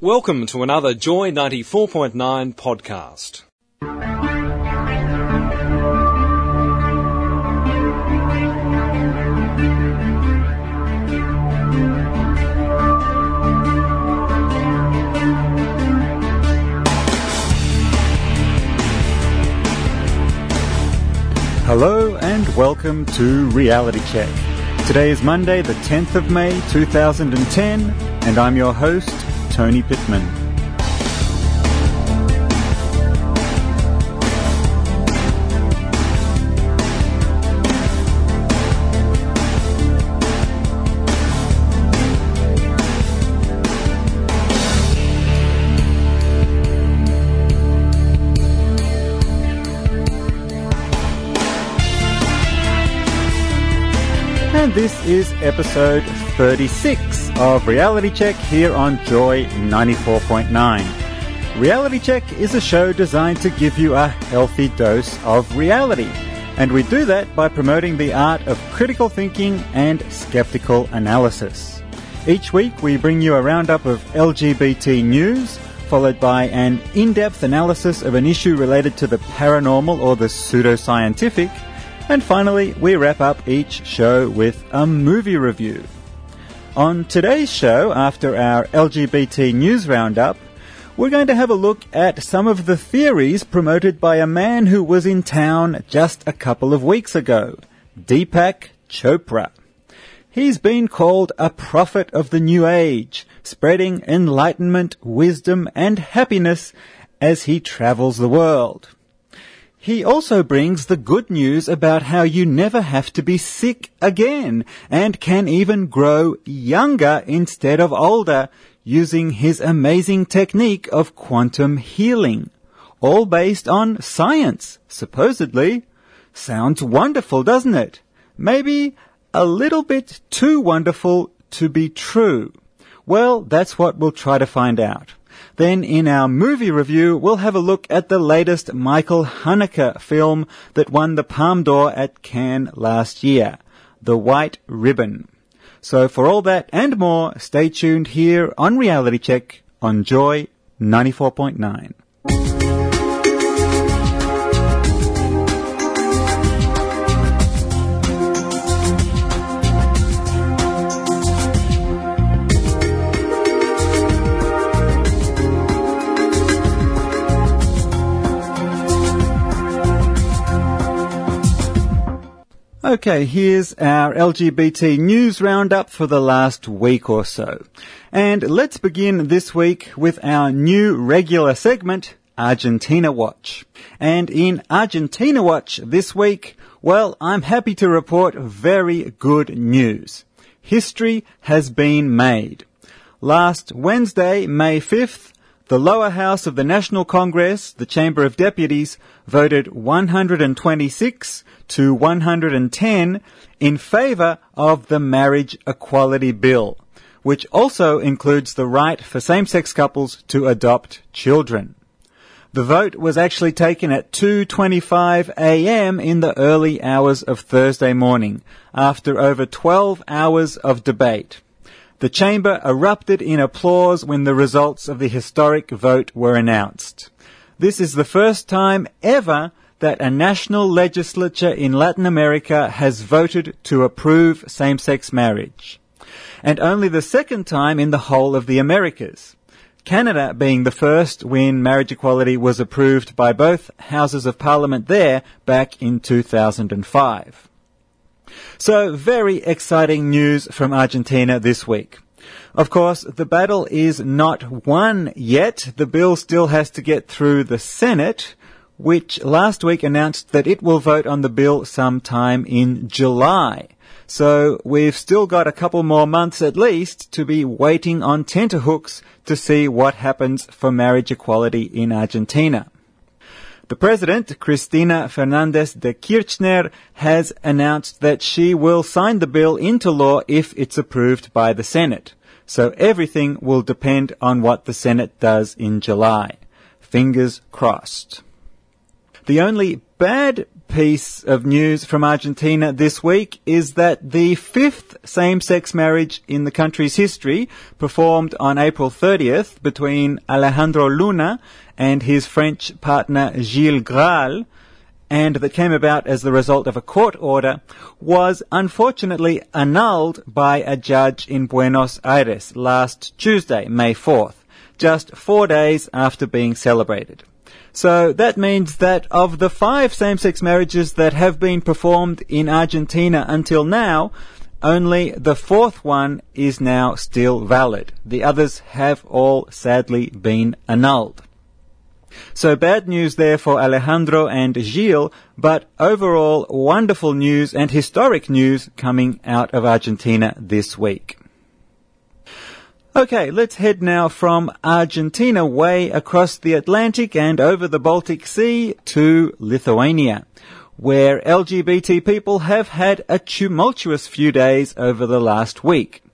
Welcome to another Joy 94.9 podcast. Hello and welcome to Reality Check. Today is Monday, the 10th of May 2010, and I'm your host, Tony Pittman. And this is episode 36 of Reality Check here on Joy 94.9. Reality Check is a show designed to give you a healthy dose of reality. And we do that by promoting the art of critical thinking and skeptical analysis. Each week we bring you a roundup of LGBT news, followed by an in-depth analysis of an issue related to the paranormal or the pseudoscientific. And finally, we wrap up each show with a movie review. On today's show, after our LGBT news roundup, we're going to have a look at some of the theories promoted by a man who was in town just a couple of weeks ago, Deepak Chopra. He's been called a prophet of the new age, spreading enlightenment, wisdom, and happiness as he travels the world. He also brings the good news about how you never have to be sick again and can even grow younger instead of older using his amazing technique of quantum healing. All based on science, supposedly. Sounds wonderful, doesn't it? Maybe a little bit too wonderful to be true. Well, that's what we'll try to find out. Then in our movie review, we'll have a look at the latest Michael Haneke film that won the Palme d'Or at Cannes last year, The White Ribbon. So for all that and more, stay tuned here on Reality Check on Joy 94.9. Okay, here's our LGBT news roundup for the last week or so. And let's begin this week with our new regular segment, Argentina Watch. And in Argentina Watch this week, well, I'm happy to report very good news. History has been made. Last Wednesday, May 5th, the lower house of the National Congress, the Chamber of Deputies, voted 126 to 110 in favour of the Marriage Equality Bill, which also includes the right for same-sex couples to adopt children. The vote was actually taken at 2:25 a.m. in the early hours of Thursday morning, after over 12 hours of debate. The chamber erupted in applause when the results of the historic vote were announced. This is the first time ever that a national legislature in Latin America has voted to approve same-sex marriage, and only the second time in the whole of the Americas. Canada being the first when marriage equality was approved by both houses of parliament there back in 2005. So, very exciting news from Argentina this week. Of course, the battle is not won yet. The bill still has to get through the Senate, which last week announced that it will vote on the bill sometime in July. So we've still got a couple more months at least to be waiting on tenterhooks to see what happens for marriage equality in Argentina. The president, Cristina Fernández de Kirchner, has announced that she will sign the bill into law if it's approved by the Senate. So everything will depend on what the Senate does in July. Fingers crossed. The only bad piece of news from Argentina this week is that the 5th same-sex marriage in the country's history, performed on April 30th between Alejandro Luna and his French partner Gilles Graal, and that came about as the result of a court order, was unfortunately annulled by a judge in Buenos Aires last Tuesday, May 4th, just 4 days after being celebrated. So that means that of the 5 same-sex marriages that have been performed in Argentina until now, only the 4th one is now still valid. The others have all sadly been annulled. So bad news there for Alejandro and Gilles, but overall wonderful news and historic news coming out of Argentina this week. Okay, let's head now from Argentina way across the Atlantic and over the Baltic Sea to Lithuania, where LGBT people have had a tumultuous few days over the last week.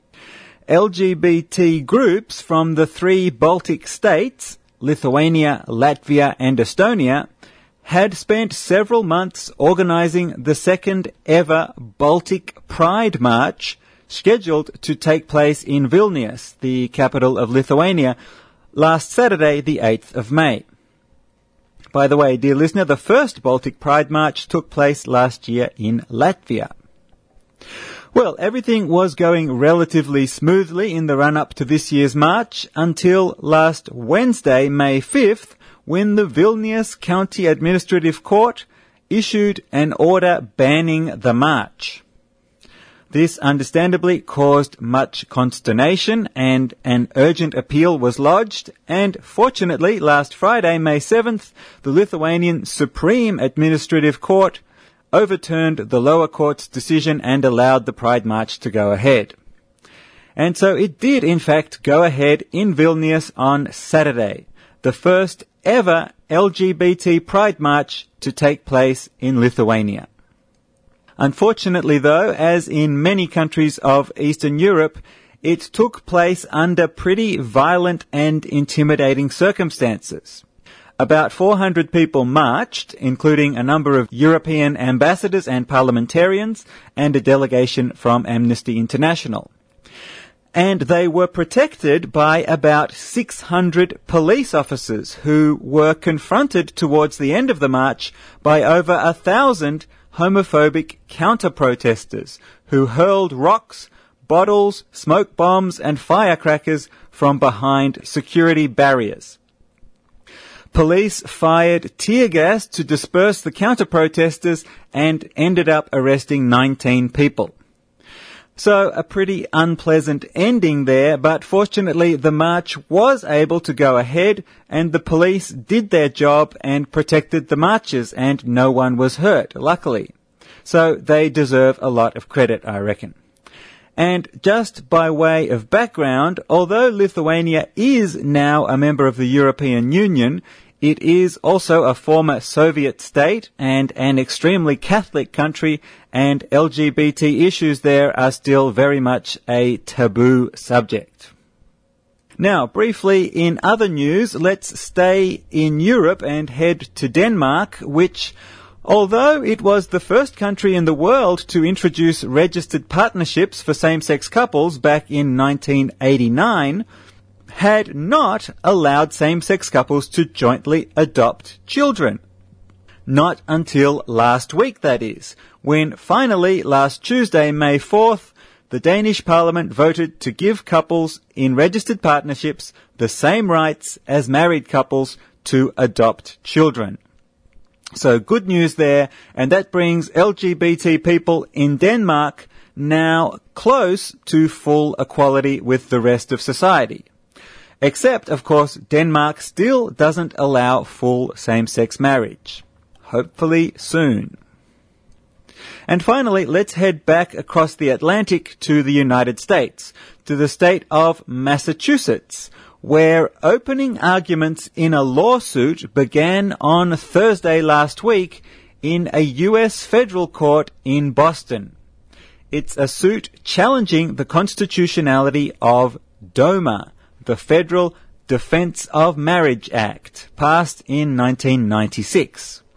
LGBT groups from the 3 Baltic states, Lithuania, Latvia and Estonia, had spent several months organizing the second ever Baltic Pride March, scheduled to take place in Vilnius, the capital of Lithuania, last Saturday, the 8th of May. By the way, dear listener, the first Baltic Pride March took place last year in Latvia. Well, everything was going relatively smoothly in the run-up to this year's march until last Wednesday, May 5th, when the Vilnius County Administrative Court issued an order banning the march. This understandably caused much consternation, and an urgent appeal was lodged, and fortunately last Friday, May 7th, the Lithuanian Supreme Administrative Court overturned the lower court's decision and allowed the Pride March to go ahead. And so it did, in fact, go ahead in Vilnius on Saturday, the first ever LGBT Pride March to take place in Lithuania. Unfortunately, though, as in many countries of Eastern Europe, it took place under pretty violent and intimidating circumstances. About 400 people marched, including a number of European ambassadors and parliamentarians, and a delegation from Amnesty International. And they were protected by about 600 police officers who were confronted towards the end of the march by over 1,000 homophobic counter-protesters who hurled rocks, bottles, smoke bombs and firecrackers from behind security barriers. Police fired tear gas to disperse the counter-protesters and ended up arresting 19 people. So a pretty unpleasant ending there, but fortunately the march was able to go ahead and the police did their job and protected the marchers and no one was hurt, luckily. So they deserve a lot of credit, I reckon. And just by way of background, although Lithuania is now a member of the European Union, it is also a former Soviet state and an extremely Catholic country, and LGBT issues there are still very much a taboo subject. Now, briefly in other news, let's stay in Europe and head to Denmark, which, although it was the first country in the world to introduce registered partnerships for same-sex couples back in 1989, had not allowed same-sex couples to jointly adopt children. Not until last week, that is, when finally last Tuesday, May 4th, the Danish Parliament voted to give couples in registered partnerships the same rights as married couples to adopt children. So good news there, and that brings LGBT people in Denmark now close to full equality with the rest of society. Except, of course, Denmark still doesn't allow full same-sex marriage. Hopefully soon. And finally, let's head back across the Atlantic to the United States, to the state of Massachusetts, where opening arguments in a lawsuit began on Thursday last week in a U.S. federal court in Boston. It's a suit challenging the constitutionality of DOMA, the Federal Defense of Marriage Act, passed in 1996.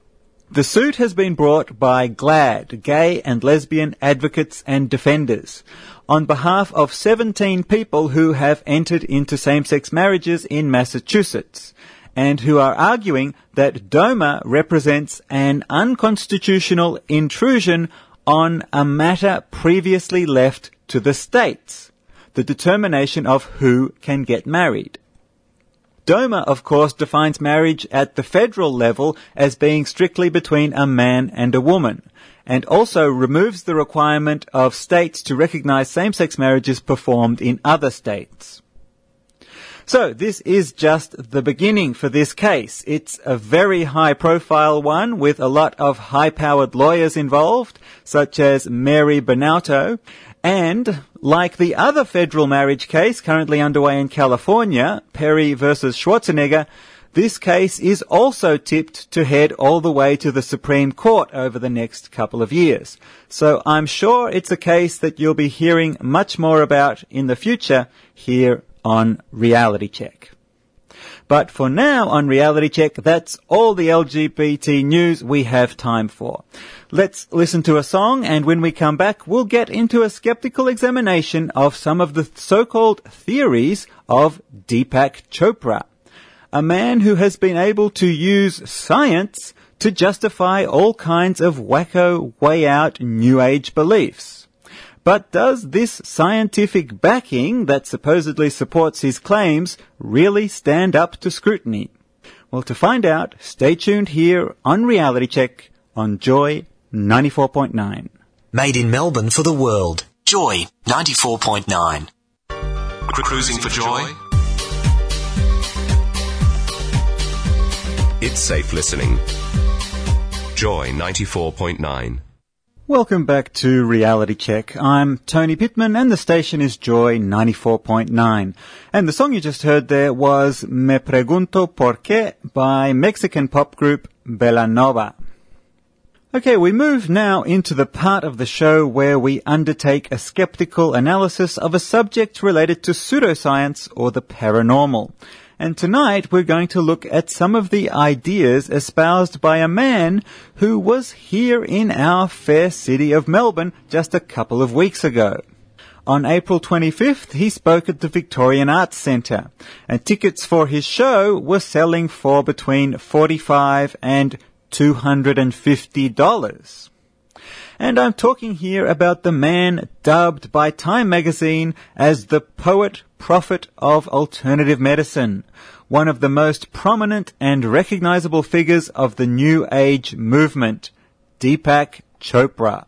The suit has been brought by GLAAD, Gay and Lesbian Advocates and Defenders, on behalf of 17 people who have entered into same-sex marriages in Massachusetts, and who are arguing that DOMA represents an unconstitutional intrusion on a matter previously left to the states, the determination of who can get married. DOMA, of course, defines marriage at the federal level as being strictly between a man and a woman, and also removes the requirement of states to recognize same-sex marriages performed in other states. So this is just the beginning for this case. It's a very high-profile one with a lot of high-powered lawyers involved, such as Mary Bonauto, and like the other federal marriage case currently underway in California, Perry versus Schwarzenegger, this case is also tipped to head all the way to the Supreme Court over the next couple of years. So I'm sure it's a case that you'll be hearing much more about in the future here on Reality Check. But for now on Reality Check, that's all the LGBT news we have time for. Let's listen to a song, and when we come back, we'll get into a skeptical examination of some of the so-called theories of Deepak Chopra, a man who has been able to use science to justify all kinds of wacko, way-out New Age beliefs. But does this scientific backing that supposedly supports his claims really stand up to scrutiny? Well, to find out, stay tuned here on Reality Check on Joy 94.9. Made in Melbourne for the world. Joy 94.9. Cruising for joy? It's safe listening. Joy 94.9. Welcome back to Reality Check. I'm Tony Pittman and the station is Joy 94.9. And the song you just heard there was Me Pregunto Por Qué by Mexican pop group Belanova. Okay, we move now into the part of the show where we undertake a skeptical analysis of a subject related to pseudoscience or the paranormal. And tonight we're going to look at some of the ideas espoused by a man who was here in our fair city of Melbourne just a couple of weeks ago. On April 25th, he spoke at the Victorian Arts Centre, and tickets for his show were selling for between $45 and $250. And I'm talking here about the man dubbed by Time magazine as the poet prophet of alternative medicine, one of the most prominent and recognizable figures of the New Age movement, Deepak Chopra.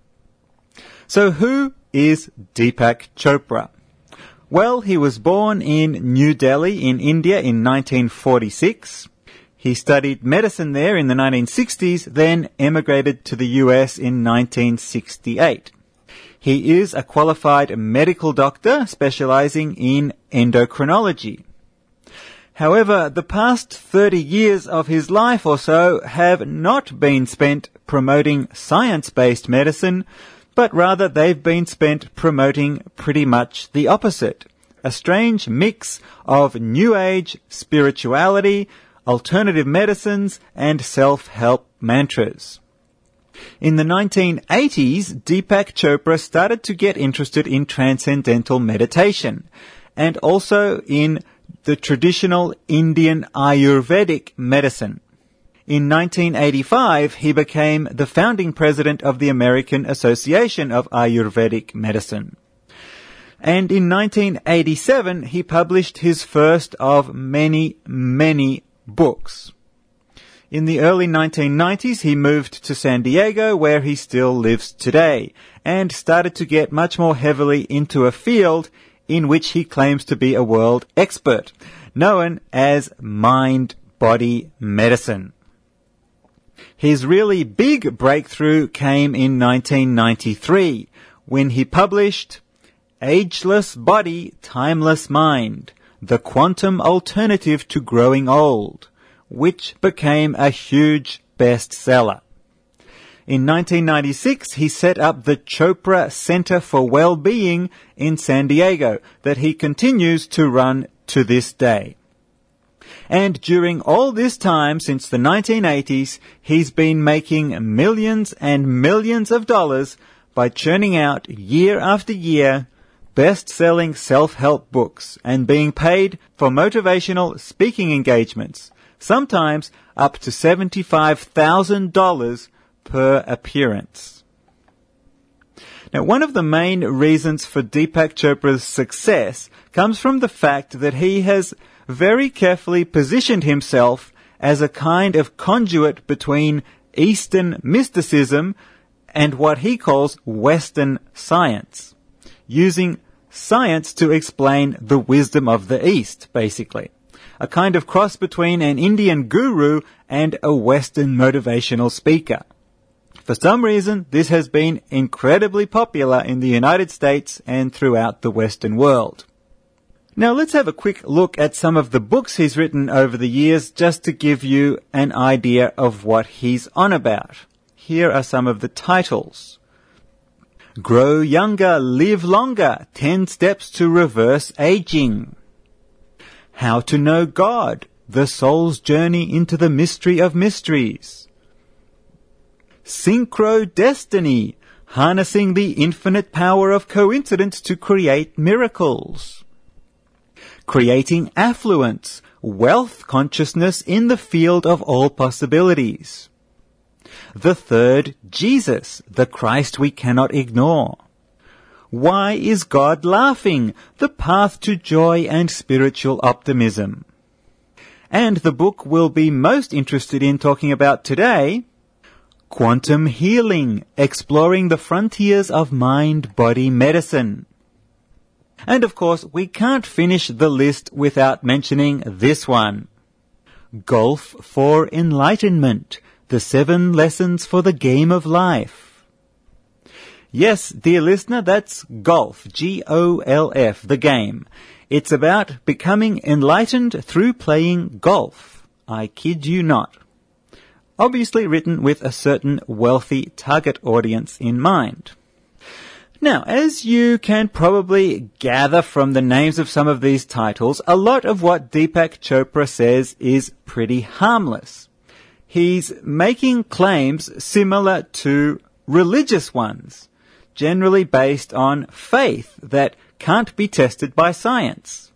So who is Deepak Chopra? Well, he was born in New Delhi in India in 1946. He studied medicine there in the 1960s, then emigrated to the US in 1968. He is a qualified medical doctor specializing in endocrinology. However, the past 30 years of his life or so have not been spent promoting science-based medicine, but rather they've been spent promoting pretty much the opposite, a strange mix of New Age spirituality, alternative medicines, and self-help mantras. In the 1980s, Deepak Chopra started to get interested in transcendental meditation, and also in the traditional Indian Ayurvedic medicine. In 1985, he became the founding president of the American Association of Ayurvedic Medicine. And in 1987, he published his first of many, many books. In the early 1990s, he moved to San Diego, where he still lives today, and started to get much more heavily into a field in which he claims to be a world expert, known as mind-body medicine. His really big breakthrough came in 1993, when he published Ageless Body, Timeless Mind, The Quantum Alternative to Growing Old, which became a huge bestseller. In 1996, he set up the Chopra Center for Well-Being in San Diego that he continues to run to this day. And during all this time, since the 1980s, he's been making millions and millions of dollars by churning out year after year best-selling self-help books and being paid for motivational speaking engagements, sometimes up to $75,000 per appearance. Now, one of the main reasons for Deepak Chopra's success comes from the fact that he has very carefully positioned himself as a kind of conduit between Eastern mysticism and what he calls Western science, using science to explain the wisdom of the East, basically. A kind of cross between an Indian guru and a Western motivational speaker. For some reason, this has been incredibly popular in the United States and throughout the Western world. Now let's have a quick look at some of the books he's written over the years just to give you an idea of what he's on about. Here are some of the titles. Grow Younger, Live Longer, 10 Steps to Reverse Aging. How to Know God, The Soul's Journey into the Mystery of Mysteries. Synchro Destiny, Harnessing the Infinite Power of Coincidence to Create Miracles. Creating Affluence, Wealth Consciousness in the Field of All Possibilities. The Third Jesus, the Christ we cannot ignore. Why is God laughing? The Path to Joy and Spiritual Optimism. And the book we'll be most interested in talking about today, Quantum Healing, Exploring the Frontiers of Mind-Body Medicine. And of course, we can't finish the list without mentioning this one. Golf for Enlightenment, The 7 Lessons for the Game of Life. Yes, dear listener, that's golf, G-O-L-F, the game. It's about becoming enlightened through playing golf. I kid you not. Obviously written with a certain wealthy target audience in mind. Now, as you can probably gather from the names of some of these titles, a lot of what Deepak Chopra says is pretty harmless. He's making claims similar to religious ones, generally based on faith that can't be tested by science.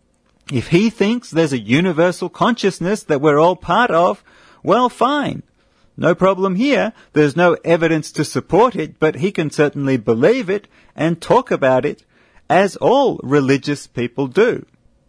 If he thinks there's a universal consciousness that we're all part of, well, fine. No problem here. There's no evidence to support it, but he can certainly believe it and talk about it, as all religious people do.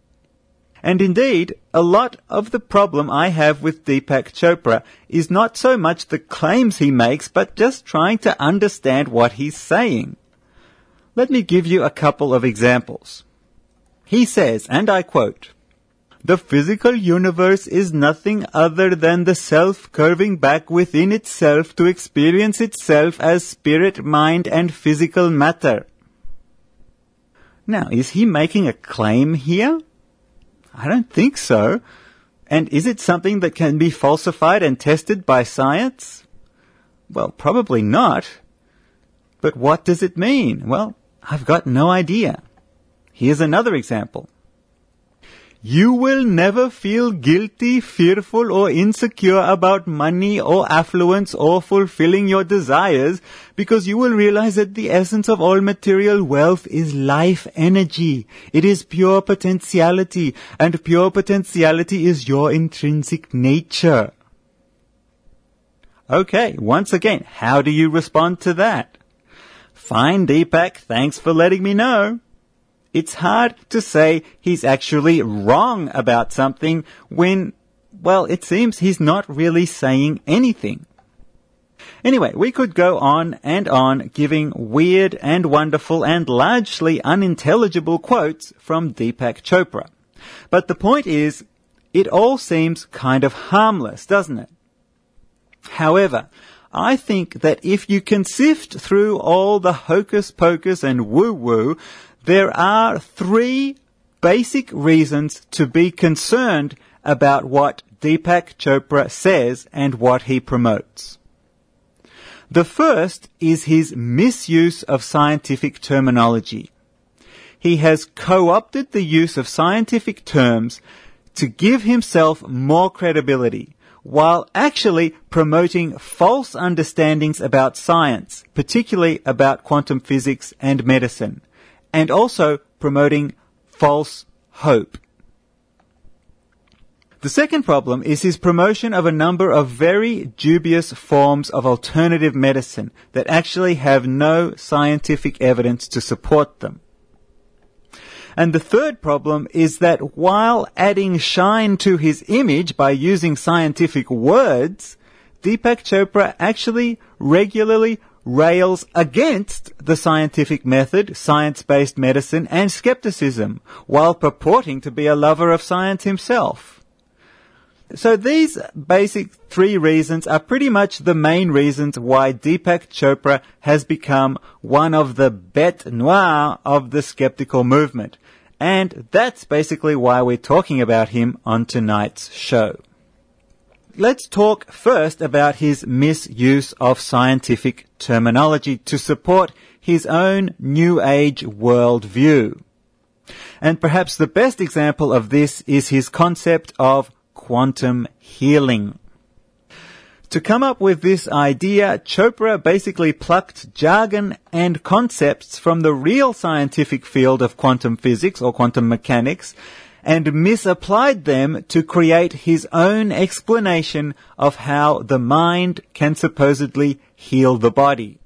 And indeed, a lot of the problem I have with Deepak Chopra is not so much the claims he makes, but just trying to understand what he's saying. Let me give you a couple of examples. He says, and I quote, "The physical universe is nothing other than the self curving back within itself to experience itself as spirit, mind, and physical matter." Now, is he making a claim here? I don't think so. And is it something that can be falsified and tested by science? Well, probably not. But what does it mean? Well, I've got no idea. Here's another example. "You will never feel guilty, fearful, or insecure about money or affluence or fulfilling your desires because you will realize that the essence of all material wealth is life energy. It is pure potentiality, and pure potentiality is your intrinsic nature." Okay, once again, how do you respond to that? Fine, Deepak, thanks for letting me know. It's hard to say he's actually wrong about something when, well, it seems he's not really saying anything. Anyway, we could go on and on giving weird and wonderful and largely unintelligible quotes from Deepak Chopra. But the point is, it all seems kind of harmless, doesn't it? However, I think that if you can sift through all the hocus-pocus and woo-woo, there are 3 basic reasons to be concerned about what Deepak Chopra says and what he promotes. The first is his misuse of scientific terminology. He has co-opted the use of scientific terms to give himself more credibility, while actually promoting false understandings about science, particularly about quantum physics and medicine, and also promoting false hope. The second problem is his promotion of a number of very dubious forms of alternative medicine that actually have no scientific evidence to support them. And the third problem is that while adding shine to his image by using scientific words, Deepak Chopra actually regularly rails against the scientific method, science-based medicine, and skepticism, while purporting to be a lover of science himself. So these basic three reasons are pretty much the main reasons why Deepak Chopra has become one of the bêtes noires of the skeptical movement. And that's basically why we're talking about him on tonight's show. Let's talk first about his misuse of scientific terminology to support his own New Age worldview. And perhaps the best example of this is his concept of quantum healing. To come up with this idea, Chopra basically plucked jargon and concepts from the real scientific field of quantum physics or quantum mechanics and misapplied them to create his own explanation of how the mind can supposedly heal the body.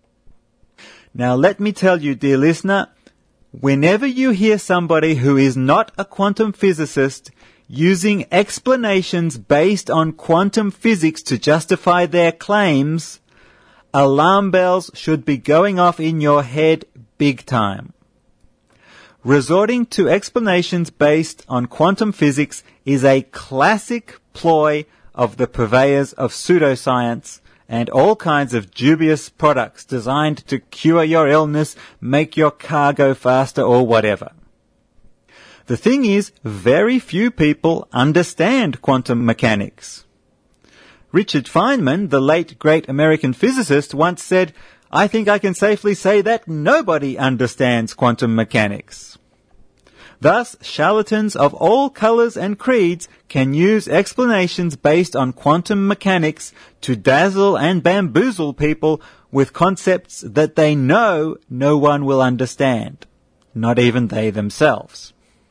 Now let me tell you, dear listener, whenever you hear somebody who is not a quantum physicist using explanations based on quantum physics to justify their claims, alarm bells should be going off in your head big time. Resorting to explanations based on quantum physics is a classic ploy of the purveyors of pseudoscience and all kinds of dubious products designed to cure your illness, make your car go faster, or whatever. The thing is, very few people understand quantum mechanics. Richard Feynman, the late great American physicist, once said, "I think I can safely say that nobody understands quantum mechanics." Thus, charlatans of all colors and creeds can use explanations based on quantum mechanics to dazzle and bamboozle people with concepts that they know no one will understand, not even they themselves.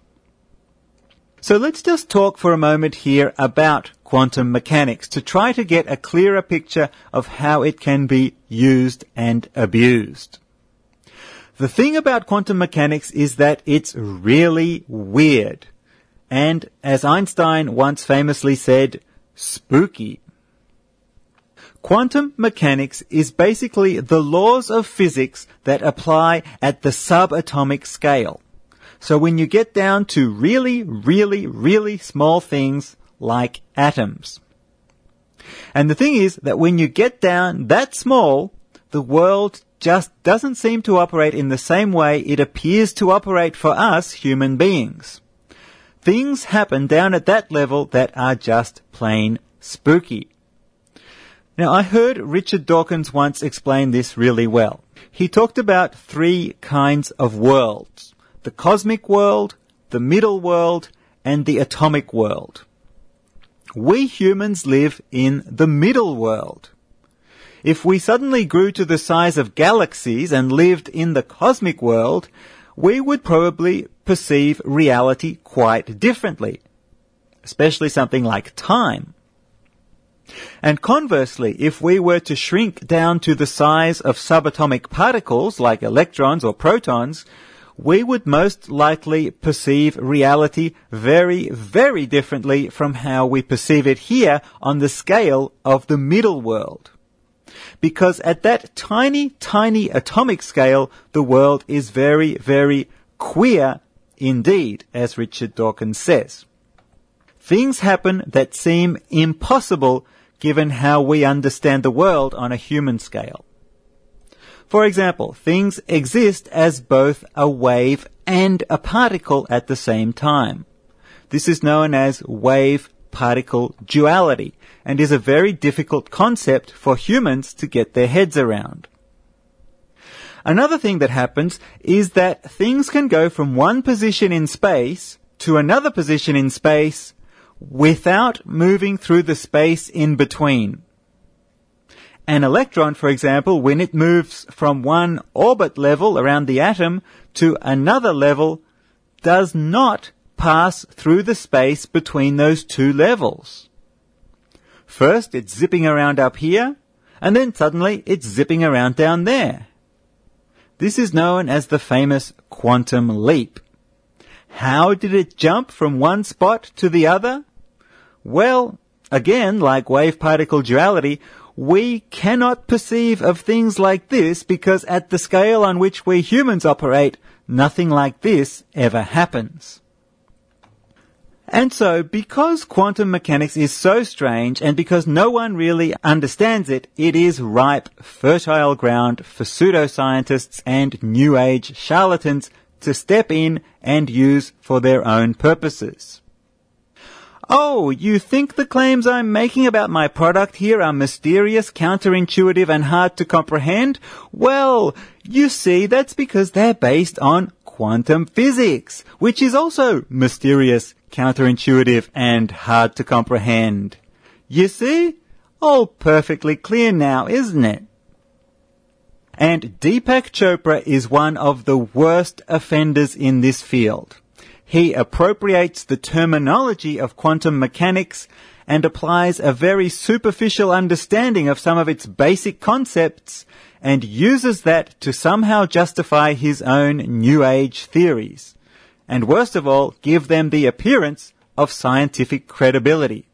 So let's just talk for a moment here about quantum mechanics to try to get a clearer picture of how it can be used and abused. The thing about quantum mechanics is that it's really weird. And as Einstein once famously said, spooky. Quantum mechanics is basically the laws of physics that apply at the subatomic scale. So when you get down to really, really, really small things like atoms. And the thing is that when you get down that small, the world just doesn't seem to operate in the same way it appears to operate for us human beings. Things happen down at that level that are just plain spooky. Now, I heard Richard Dawkins once explain this really well. He talked about three kinds of worlds: the cosmic world, the middle world, and the atomic world. We humans live in the middle world. If we suddenly grew to the size of galaxies and lived in the cosmic world, we would probably perceive reality quite differently, especially something like time. And conversely, if we were to shrink down to the size of subatomic particles like electrons or protons, we would most likely perceive reality very, very differently from how we perceive it here on the scale of the middle world. Because at that tiny, tiny atomic scale, the world is very, very queer indeed, as Richard Dawkins says. Things happen that seem impossible given how we understand the world on a human scale. For example, things exist as both a wave and a particle at the same time. This is known as wave-particle duality and is a very difficult concept for humans to get their heads around. Another thing that happens is that things can go from one position in space to another position in space without moving through the space in between. An electron, for example, when it moves from one orbit level around the atom to another level, does not pass through the space between those two levels. First, it's zipping around up here, and then suddenly it's zipping around down there. This is known as the famous quantum leap. How did it jump from one spot to the other? Well, again, like wave-particle duality, we cannot perceive of things like this because at the scale on which we humans operate, nothing like this ever happens. And so, because quantum mechanics is so strange and because no one really understands it, it is ripe, fertile ground for pseudoscientists and New Age charlatans to step in and use for their own purposes. Oh, you think the claims I'm making about my product here are mysterious, counterintuitive, and hard to comprehend? Well, you see, that's because they're based on quantum physics, which is also mysterious, counterintuitive, and hard to comprehend. You see? All perfectly clear now, isn't it? And Deepak Chopra is one of the worst offenders in this field. He appropriates the terminology of quantum mechanics and applies a very superficial understanding of some of its basic concepts and uses that to somehow justify his own New Age theories, and worst of all, give them the appearance of scientific credibility.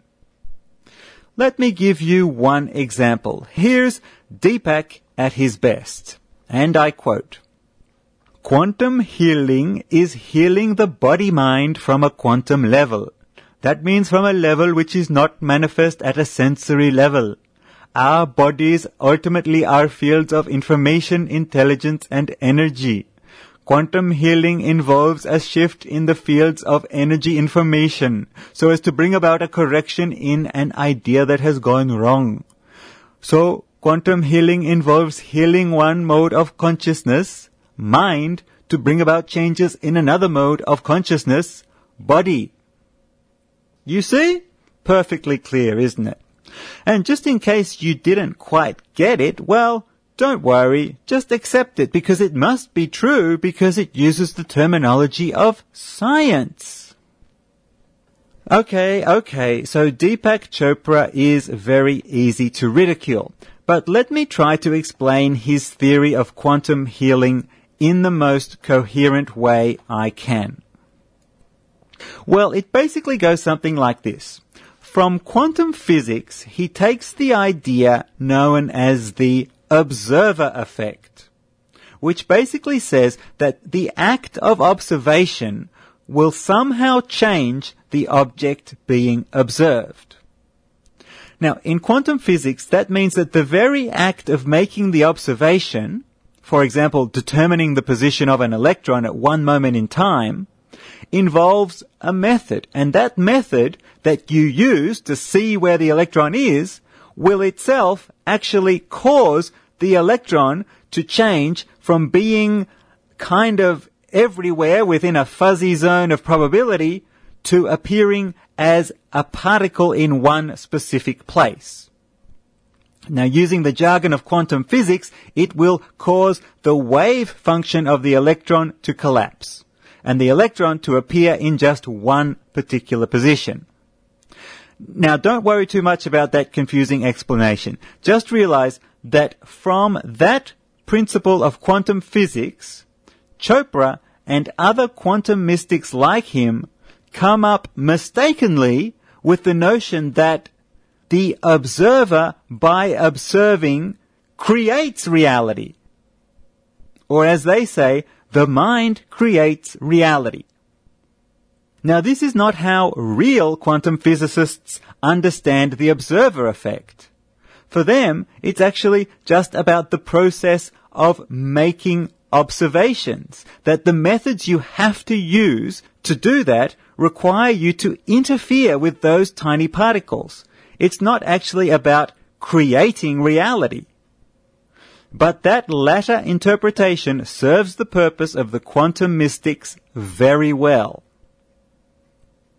Let me give you one example. Here's Deepak at his best, and I quote, "Quantum healing is healing the body-mind from a quantum level. That means from a level which is not manifest at a sensory level. Our bodies ultimately are fields of information, intelligence, and energy. Quantum healing involves a shift in the fields of energy information so as to bring about a correction in an idea that has gone wrong. So, quantum healing involves healing one mode of consciousness, mind, to bring about changes in another mode of consciousness, body." You see? Perfectly clear, isn't it? And just in case you didn't quite get it, well, don't worry, just accept it because it must be true because it uses the terminology of science. Okay, so Deepak Chopra is very easy to ridicule, but let me try to explain his theory of quantum healing in the most coherent way I can. Well, it basically goes something like this. From quantum physics, he takes the idea known as the observer effect, which basically says that the act of observation will somehow change the object being observed. Now, in quantum physics, that means that the very act of making the observation, for example, determining the position of an electron at one moment in time, involves a method, and that method that you use to see where the electron is will itself actually cause the electron to change from being kind of everywhere within a fuzzy zone of probability to appearing as a particle in one specific place. Now, using the jargon of quantum physics, it will cause the wave function of the electron to collapse, and the electron to appear in just one particular position. Now, don't worry too much about that confusing explanation. Just realize that from that principle of quantum physics, Chopra and other quantum mystics like him come up mistakenly with the notion that the observer, by observing, creates reality. Or as they say, the mind creates reality. Now, this is not how real quantum physicists understand the observer effect. For them, it's actually just about the process of making observations, that the methods you have to use to do that require you to interfere with those tiny particles. It's not actually about creating reality. But that latter interpretation serves the purpose of the quantum mystics very well.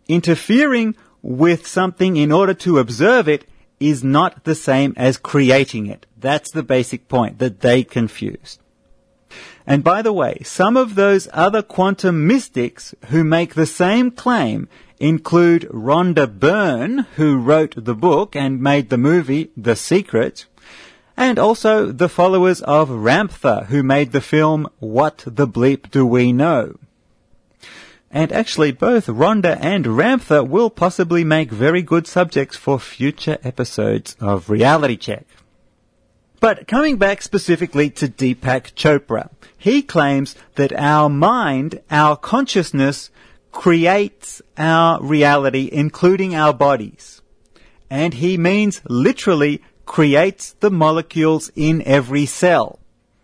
interfering with something in order to observe it is not the same as creating it. That's the basic point that they confused. And by the way, some of those other quantum mystics who make the same claim include Rhonda Byrne, who wrote the book and made the movie The Secret, and also the followers of Ramtha, who made the film What the Bleep Do We Know? And actually, both Rhonda and Ramtha will possibly make very good subjects for future episodes of Reality Check. But coming back specifically to Deepak Chopra, he claims that our mind, our consciousness, creates our reality, including our bodies. And he means literally creates the molecules in every cell.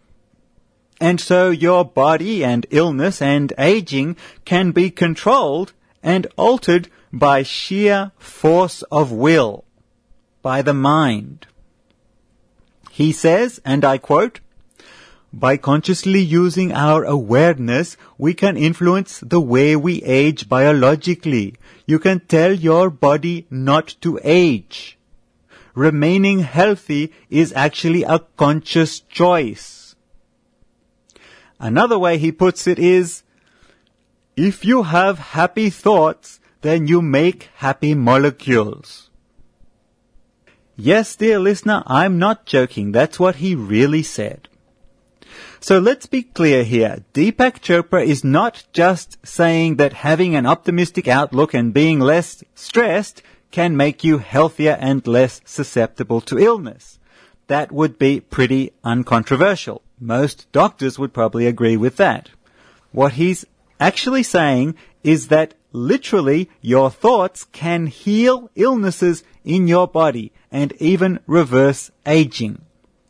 And so your body and illness and aging can be controlled and altered by sheer force of will, by the mind. He says, and I quote, "By consciously using our awareness, we can influence the way we age biologically. You can tell your body not to age. Remaining healthy is actually a conscious choice." Another way he puts it is, if you have happy thoughts, then you make happy molecules. Yes, dear listener, I'm not joking. That's what he really said. So let's be clear here. Deepak Chopra is not just saying that having an optimistic outlook and being less stressed can make you healthier and less susceptible to illness. That would be pretty uncontroversial. Most doctors would probably agree with that. What he's actually saying is that literally your thoughts can heal illnesses in your body and even reverse aging.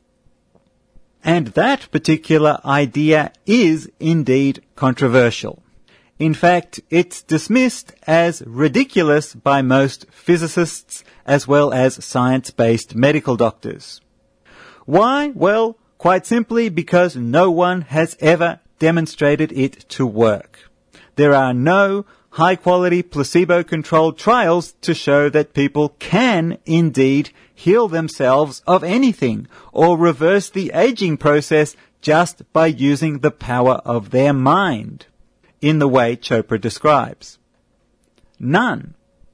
And that particular idea is indeed controversial. In fact, it's dismissed as ridiculous by most physicists as well as science-based medical doctors. Why? Well, quite simply because no one has ever demonstrated it to work. There are no high-quality placebo-controlled trials to show that people can indeed heal themselves of anything or reverse the aging process just by using the power of their mind, in the way Chopra describes. None.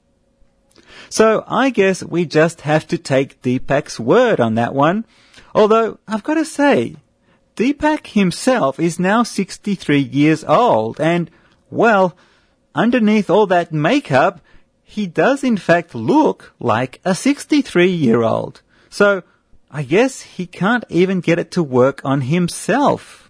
So I guess we just have to take Deepak's word on that one. Although, I've got to say, Deepak himself is now 63 years old and, well, underneath all that makeup, he does in fact look like a 63-year-old. So, I guess he can't even get it to work on himself.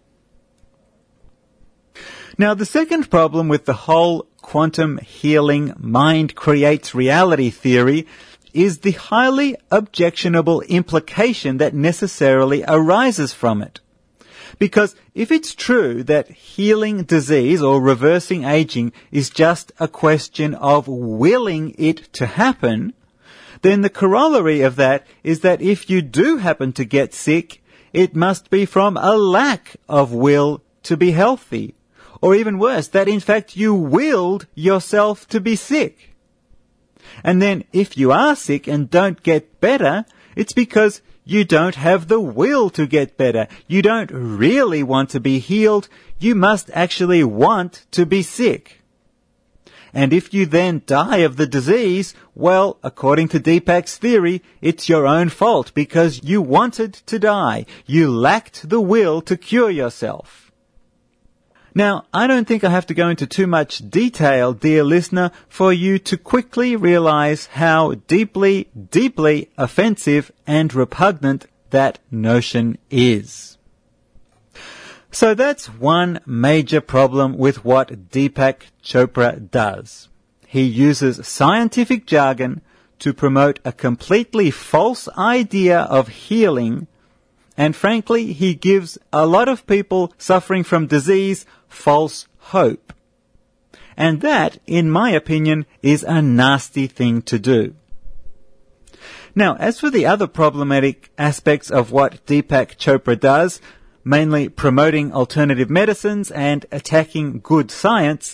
Now, the second problem with the whole quantum healing mind creates reality theory is the highly objectionable implication that necessarily arises from it. Because if it's true that healing disease or reversing aging is just a question of willing it to happen, then the corollary of that is that if you do happen to get sick, it must be from a lack of will to be healthy. Or even worse, that in fact you willed yourself to be sick. And then if you are sick and don't get better, it's because you don't have the will to get better. You don't really want to be healed. You must actually want to be sick. And if you then die of the disease, well, according to Deepak's theory, it's your own fault because you wanted to die. You lacked the will to cure yourself. Now, I don't think I have to go into too much detail, dear listener, for you to quickly realize how deeply, deeply offensive and repugnant that notion is. So that's one major problem with what Deepak Chopra does. He uses scientific jargon to promote a completely false idea of healing, and frankly, he gives a lot of people suffering from disease false hope. And that, in my opinion, is a nasty thing to do. Now, as for the other problematic aspects of what Deepak Chopra does, mainly promoting alternative medicines and attacking good science,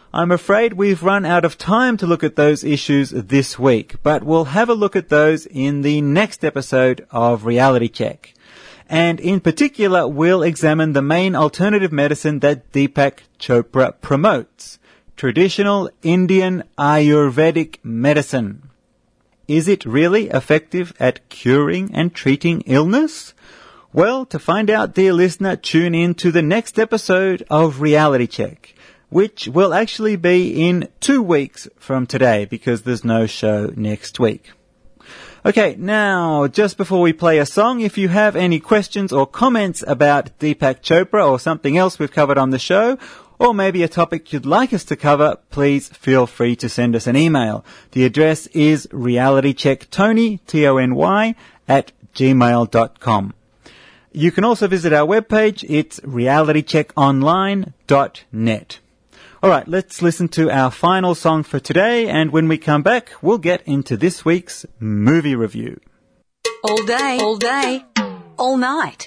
I'm afraid we've run out of time to look at those issues this week, but we'll have a look at those in the next episode of Reality Check. And in particular, we'll examine the main alternative medicine that Deepak Chopra promotes, traditional Indian Ayurvedic medicine. Is it really effective at curing and treating illness? Well, to find out, dear listener, tune in to the next episode of Reality Check, which will actually be in 2 weeks from today because there's no show next week. Okay, now, just before we play a song, if you have any questions or comments about Deepak Chopra or something else we've covered on the show, or maybe a topic you'd like us to cover, please feel free to send us an email. The address is realitychecktony, Tony, @gmail.com. You can also visit our webpage. It's realitycheckonline.net. All right, let's listen to our final song for today, and when we come back, we'll get into this week's movie review. All day, all night.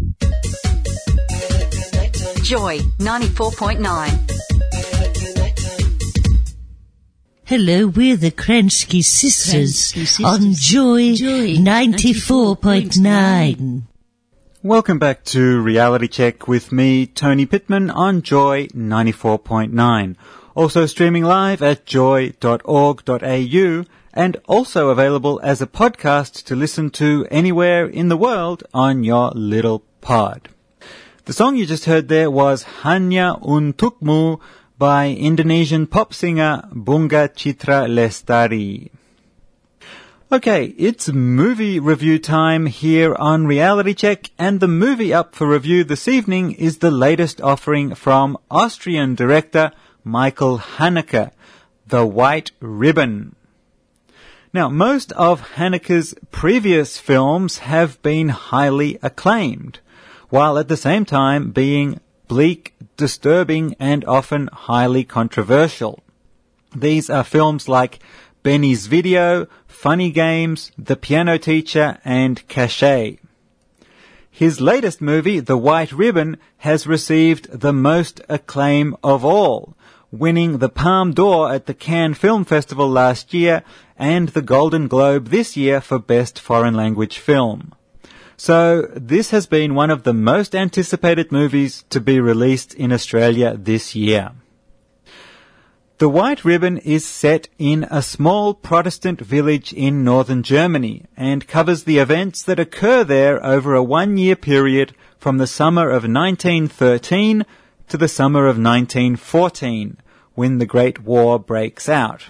Joy 94.9. Hello, we're the Kransky Sisters on Joy 94.9. Welcome back to Reality Check with me, Tony Pittman, on Joy 94.9. Also streaming live at joy.org.au and also available as a podcast to listen to anywhere in the world on your little pod. The song you just heard there was Hanya Untukmu by Indonesian pop singer Bunga Citra Lestari. Okay, it's movie review time here on Reality Check, and the movie up for review this evening is the latest offering from Austrian director Michael Haneke, The White Ribbon. Now, most of Haneke's previous films have been highly acclaimed, while at the same time being bleak, disturbing, and often highly controversial. These are films like Benny's Video, Funny Games, The Piano Teacher, and Cachet. His latest movie, The White Ribbon, has received the most acclaim of all, winning the Palme d'Or at the Cannes Film Festival last year and the Golden Globe this year for Best Foreign Language Film. So this has been one of the most anticipated movies to be released in Australia this year. The White Ribbon is set in a small Protestant village in northern Germany and covers the events that occur there over a 1-year period from the summer of 1913 to the summer of 1914, when the Great War breaks out.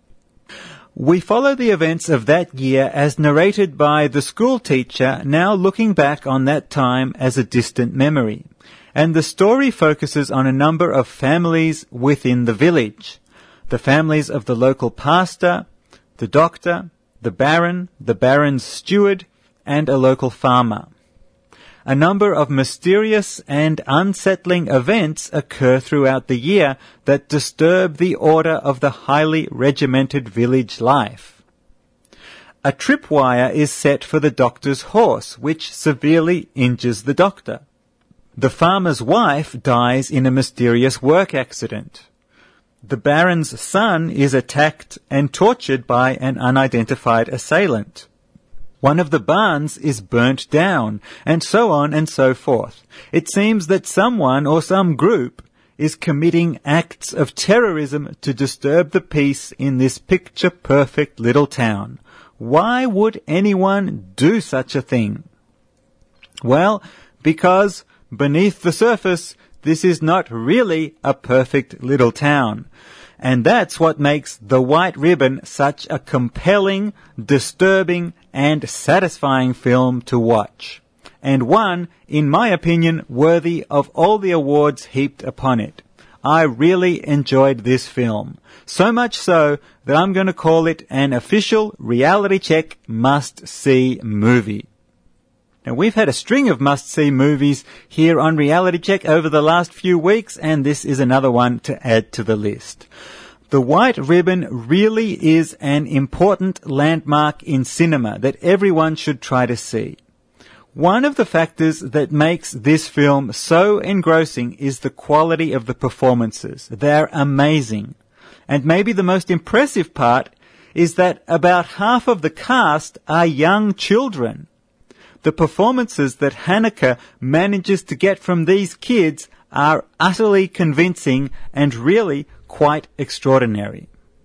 We follow the events of that year as narrated by the school teacher, now looking back on that time as a distant memory. And the story focuses on a number of families within the village. The families of the local pastor, the doctor, the baron's steward, and a local farmer. A number of mysterious and unsettling events occur throughout the year that disturb the order of the highly regimented village life. A tripwire is set for the doctor's horse, which severely injures the doctor. The farmer's wife dies in a mysterious work accident. The baron's son is attacked and tortured by an unidentified assailant. One of the barns is burnt down, and so on and so forth. It seems that someone or some group is committing acts of terrorism to disturb the peace in this picture-perfect little town. Why would anyone do such a thing? Well, because beneath the surface, this is not really a perfect little town. And that's what makes The White Ribbon such a compelling, disturbing, and satisfying film to watch. And one, in my opinion, worthy of all the awards heaped upon it. I really enjoyed this film. So much so that I'm going to call it an official Reality Check must-see movie. Now, we've had a string of must-see movies here on Reality Check over the last few weeks, and this is another one to add to the list. The White Ribbon really is an important landmark in cinema that everyone should try to see. One of the factors that makes this film so engrossing is the quality of the performances. They're amazing. And maybe the most impressive part is that about half of the cast are young children. The performances that Haneke manages to get from these kids are utterly convincing and really quite extraordinary.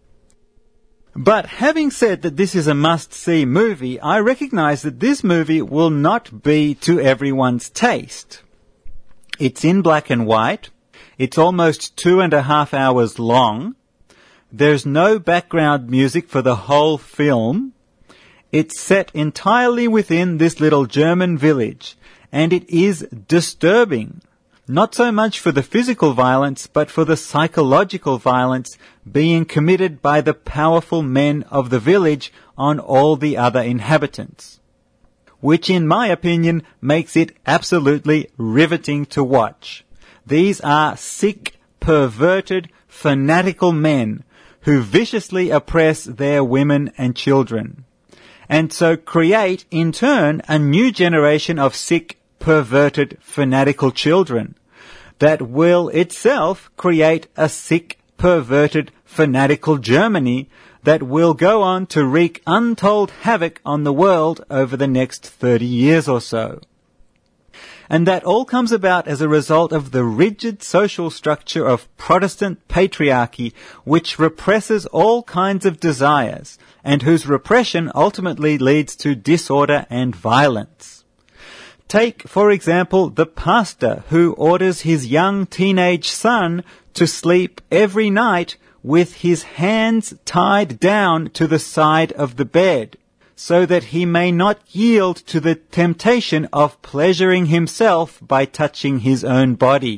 But having said that this is a must-see movie, I recognize that this movie will not be to everyone's taste. It's in black and white. It's almost 2.5 hours long. There's no background music for the whole film. It's set entirely within this little German village, and it is disturbing. Not so much for the physical violence, but for the psychological violence being committed by the powerful men of the village on all the other inhabitants. Which, in my opinion, makes it absolutely riveting to watch. These are sick, perverted, fanatical men who viciously oppress their women and children, and so create, in turn, a new generation of sick, perverted, fanatical children that will itself create a sick, perverted, fanatical Germany that will go on to wreak untold havoc on the world over the next 30 years or so. And that all comes about as a result of the rigid social structure of Protestant patriarchy, which represses all kinds of desires, and whose repression ultimately leads to disorder and violence. Take, for example, the pastor who orders his young teenage son to sleep every night with his hands tied down to the side of the bed, so that he may not yield to the temptation of pleasuring himself by touching his own body.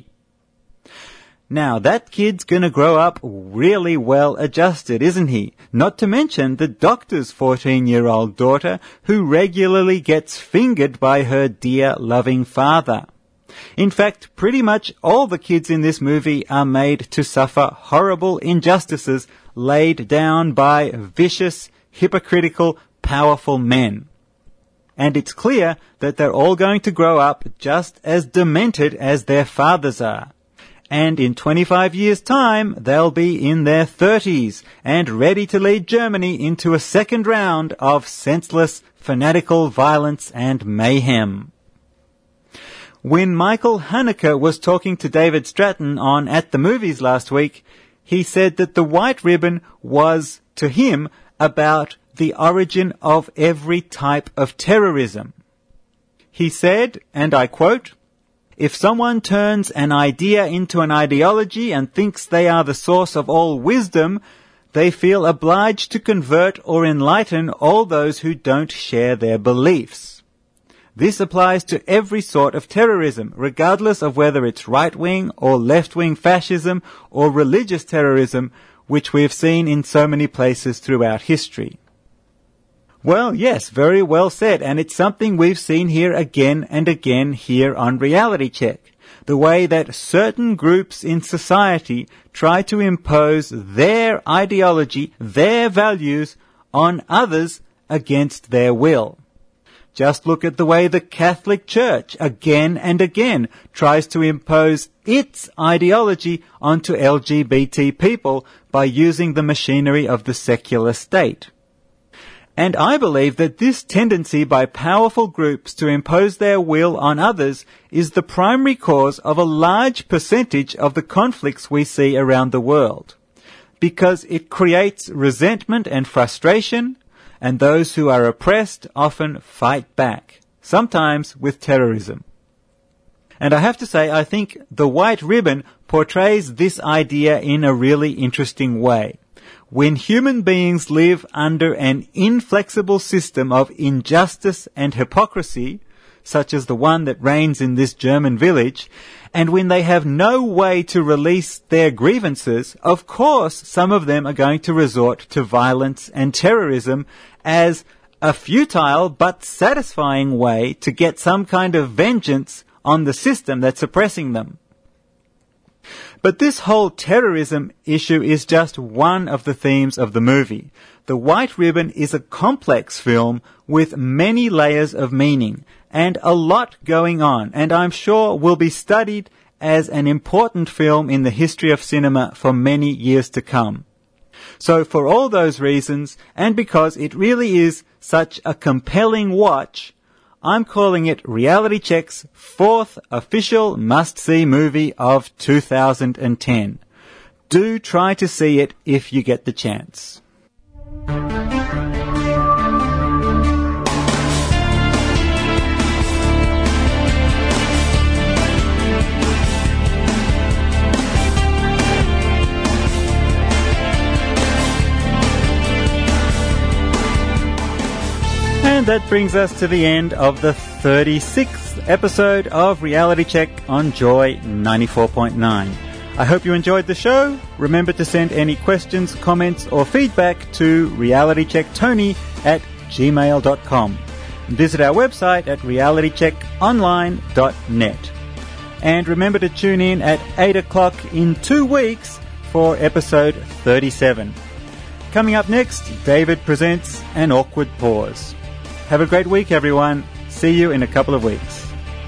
Now, that kid's gonna grow up really well adjusted, isn't he? Not to mention the doctor's 14-year-old daughter, who regularly gets fingered by her dear, loving father. In fact, pretty much all the kids in this movie are made to suffer horrible injustices laid down by vicious, hypocritical, powerful men. And it's clear that they're all going to grow up just as demented as their fathers are. And in 25 years' time, they'll be in their 30s and ready to lead Germany into a second round of senseless, fanatical violence and mayhem. When Michael Haneke was talking to David Stratton on At the Movies last week, he said that The White Ribbon was, to him, about the origin of every type of terrorism. He said, and I quote, "If someone turns an idea into an ideology and thinks they are the source of all wisdom, they feel obliged to convert or enlighten all those who don't share their beliefs. This applies to every sort of terrorism, regardless of whether it's right-wing or left-wing fascism or religious terrorism, which we have seen in so many places throughout history." Well, yes, very well said, and it's something we've seen here again and again here on Reality Check. The way that certain groups in society try to impose their ideology, their values, on others against their will. Just look at the way the Catholic Church again and again tries to impose its ideology onto LGBT people by using the machinery of the secular state. And I believe that this tendency by powerful groups to impose their will on others is the primary cause of a large percentage of the conflicts we see around the world, because it creates resentment and frustration, and those who are oppressed often fight back, sometimes with terrorism. And I have to say, I think The White Ribbon portrays this idea in a really interesting way. When human beings live under an inflexible system of injustice and hypocrisy, such as the one that reigns in this German village, and when they have no way to release their grievances, of course some of them are going to resort to violence and terrorism as a futile but satisfying way to get some kind of vengeance on the system that's oppressing them. But this whole terrorism issue is just one of the themes of the movie. The White Ribbon is a complex film with many layers of meaning and a lot going on, and I'm sure will be studied as an important film in the history of cinema for many years to come. So for all those reasons, and because it really is such a compelling watch, I'm calling it Reality Check's 4th official must-see movie of 2010. Do try to see it if you get the chance. And that brings us to the end of the 36th episode of Reality Check on Joy 94.9. I hope you enjoyed the show. Remember to send any questions, comments or feedback to realitychecktony@gmail.com. Visit our website at realitycheckonline.net. And remember to tune in at 8 o'clock in 2 weeks for episode 37. Coming up next, David presents An Awkward Pause. Have a great week, everyone. See you in a couple of weeks.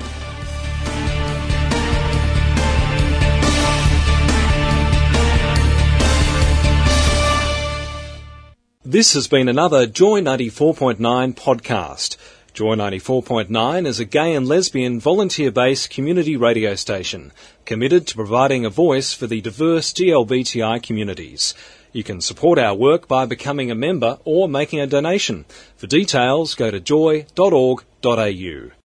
This has been another Joy 94.9 podcast. Joy 94.9 is a gay and lesbian volunteer-based community radio station committed to providing a voice for the diverse GLBTI communities. You can support our work by becoming a member or making a donation. For details, go to joy.org.au.